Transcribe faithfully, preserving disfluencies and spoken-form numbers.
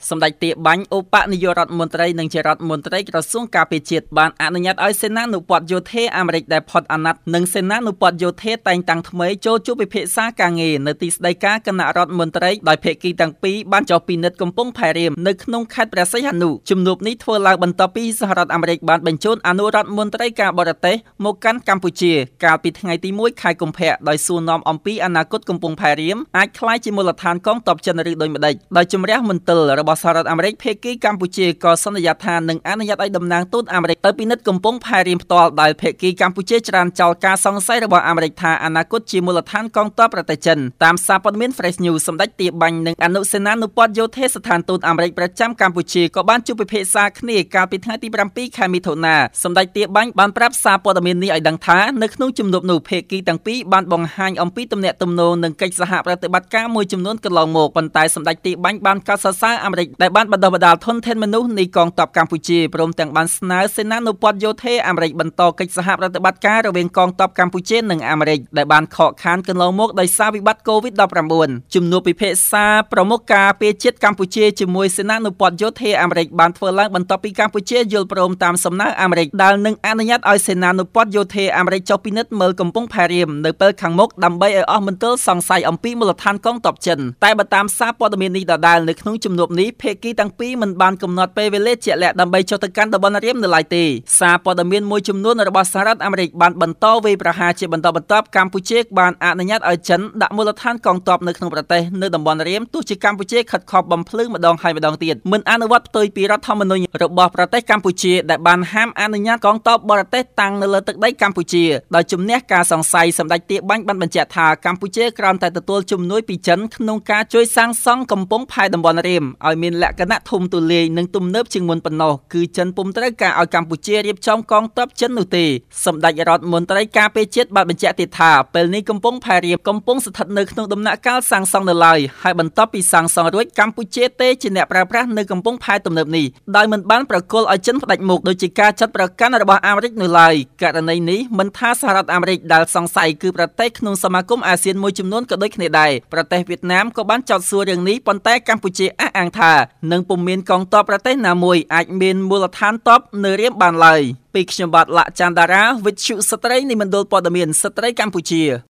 សម្ដេចទាបាញ់ឧបនាយករដ្ឋមន្ត្រីនិងជារដ្ឋមន្ត្រីក្រសួងការពារជាតិបានអនុញ្ញាតឲ្យសេនានុបត្តិយោធាអាមេរិកដែលផុតអាណត្តិនិងសេនានុបត្តិយោធាតែងតាំងថ្មីចូលជួបពិភាក្សាការងារនៅទីស្តីការគណៈរដ្ឋមន្ត្រីដោយភាគីទាំងពីរបានចុះពិនិត្យកំពង់ផែរៀមនៅក្នុងខេត្តព្រះសីហនុជំនួបនេះធ្វើឡើងបន្ទាប់ពីសហរដ្ឋអាមេរិកបានបញ្ជូនអនុរដ្ឋមន្ត្រីការបរទេសមកកាន់កម្ពុជាកាលពីថ្ងៃទីមួយខែកុម្ភៈដោយសួរនាំអំពីអនាគតកំពង់ផែរៀមអាចក្លាយជាមូលដ្ឋានកងទ័ពចិនឬដូចម្តេចដោយជំរះមន្ទិលរបស់សហរដ្ឋអាមេរិកភាគីកម្ពុជាក៏សន្យាថានឹងអនុញ្ញាតឲ្យតំណាងទូតអាមេរិកទៅពិនិត្យកំពង់ផែរៀមផ្ទាល់ដោយភាគីកម្ពុជាច្រានចោលការសង្ស័យរបស់អាមេរិកថាអនាគតជាមូលដ្ឋានកងទ័ពប្រទេសចិនតាមសារព័ត៌មាន Fresh News សម្ដេចទាបាញ់និងអនុសេនានុបត្តិយោធាស្ថានទូតអាមេរិកប្រចាំកម្ពុជាក៏បានជួបពិភាក្សាគ្នាកាលពីថ្ងៃទីប្រាំពីរខែមិថុនាសម្ដេចទាបាញ់បានប្រាប់សារព័ត៌មាននេះឲ្យដឹងថានៅក្នុងជំនួបនោះភាគីទាំងពីរបានបង្ហាញអំពីទំនាក់ទំនងនិងកិច្ចសហប្រតិបត្តិការមួយចំនួនកន្លងមកប៉ុន្តែសម្ដេចទាបាញ់បានកោតសរសើរអាមេរិកដែលបានបណ្ដុះបណ្ដាលធនធានមនុស្សនៃកងទ័ពកម្ពុជាព្រមទាំងបានស្នើសេនានុបត្តិយោធាអាមេរិកបន្តកិច្ចសហប្រតិបត្តិការរវាងកងទ័ពកម្ពុជានិងអាមេរិកដែលបានខកខានកន្លងមកដោយសារវិបត្តិ កូវីដ ដប់ប្រាំបួន ជំនួបពិភាក្សាប្រមុខការពារជាតិកម្ពុជាជាមួយសេនានុបត្តិយោធាអាមេរិកបានធ្វើឡើងបន្ទាប់ពីកម្ពុជាយល់ព្រមតាមសំណើអាមេរិកដែលនឹងអនុញ្ញាតឲ្យសេនានុបត្តិយោធាអាមេរិកចុះពិនិត្យមើលកំពង់ផែរៀមនៅពេលខាងមុខដើម្បីឲ្យអស់មន្ទិលសង្ស័យអំពីមូលដ្ឋានកងទ័ពចិនតែបើតាមសារព័ត៌មាននេះដដែលនៅក្នុងជំនួបនេះភាគីទាំងពីរមិនបានកំណត់ពេលវេលាជាក់លាក់ដើម្បីចុះទៅកាន់តំបន់រៀមនៅឡើយទេសារព័ត៌មានមួយចំនួនរបស់សហរដ្ឋអាមេរិកបានបន្តវាយប្រហារជាបន្តបន្ទាប់កម្ពុជាបានអនុញ្ញាតឲ្យចិនដាក់មូលដ្ឋានកងទ័ពនៅក្នុងប្រទេសនៅតំបន់រៀមទោះជាកម្ពុជាខិតខំបំភ្លឺម្ដងហើយម្ដងទៀតមិនអនុវត្តផ្ទុយពីរដ្ឋធម្មនុញ្ញរបស់ប្រទេសកម្ពុជាដែលបានហាមអនុញ្ញាតកងទ័ពបរទេសតាំងនៅលើទឹកដីកម្ពុជាដោយជំនះការសង្ស័យសម្ដេចទាបាញ់បានបញ្ជាក់ថាកម្ពុជាគ្រាន់តែទទួលជំនួយពីចិនក្នុងការជួយសាងសង់កំពង់ផែតំបន់រៀមឲ្យមានលក្ខណៈធំទូលាយនិងទំនើបជាងមុនប៉ុណ្ណោះគឺចិនពុំត្រូវការឲ្យកម្ពុជារៀបចំកងទ័ពចិននោះទេសម្ដេចរដ្ឋមន្ត្រីការពារជាតិបានបញ្ជាក់ទៀតថាពេលនេះកំពង់ផែរៀមកំពុងស្ថិតនៅក្នុងដំណាក់កាលសាងសង់នៅឡើយហើយបន្ទាប់ពីសាងសង់រួចកម្ពុជាទេជាអ្នកប្រើប្រាស់នៅកំពង់ផែទំនើបនេះដោយមិនបានប្រគល់ឲ្យចិនផ្ដាច់មុខដោយជាការចាត់ប្រកាន់របស់អាមេរិកនោះឡើយករណីនេះមិនថាសហរដ្ឋអាមេរិកដែលសង្ស័យគឺប្រទេសក្នុងសមាគមអាស៊ានមួយចំនួនក៏ដូចគ្នាដែរប្រទេសវៀតណាមក៏បានចោទសួររឿងនេះប៉ុន្តែកម្ពុជាអះអាងថានឹងពុំមានកងទ័ពប្រទេសណាមួយអាចមានមូលដ្ឋានទ័ពនៅរៀមបានឡើយពីខ្ញុំបាទលក្ខច័ន្ទតារាវិទ្យុស្ត្រីនៃមណ្ឌលព័ត៌មានស្ត្រីកម្ពុជា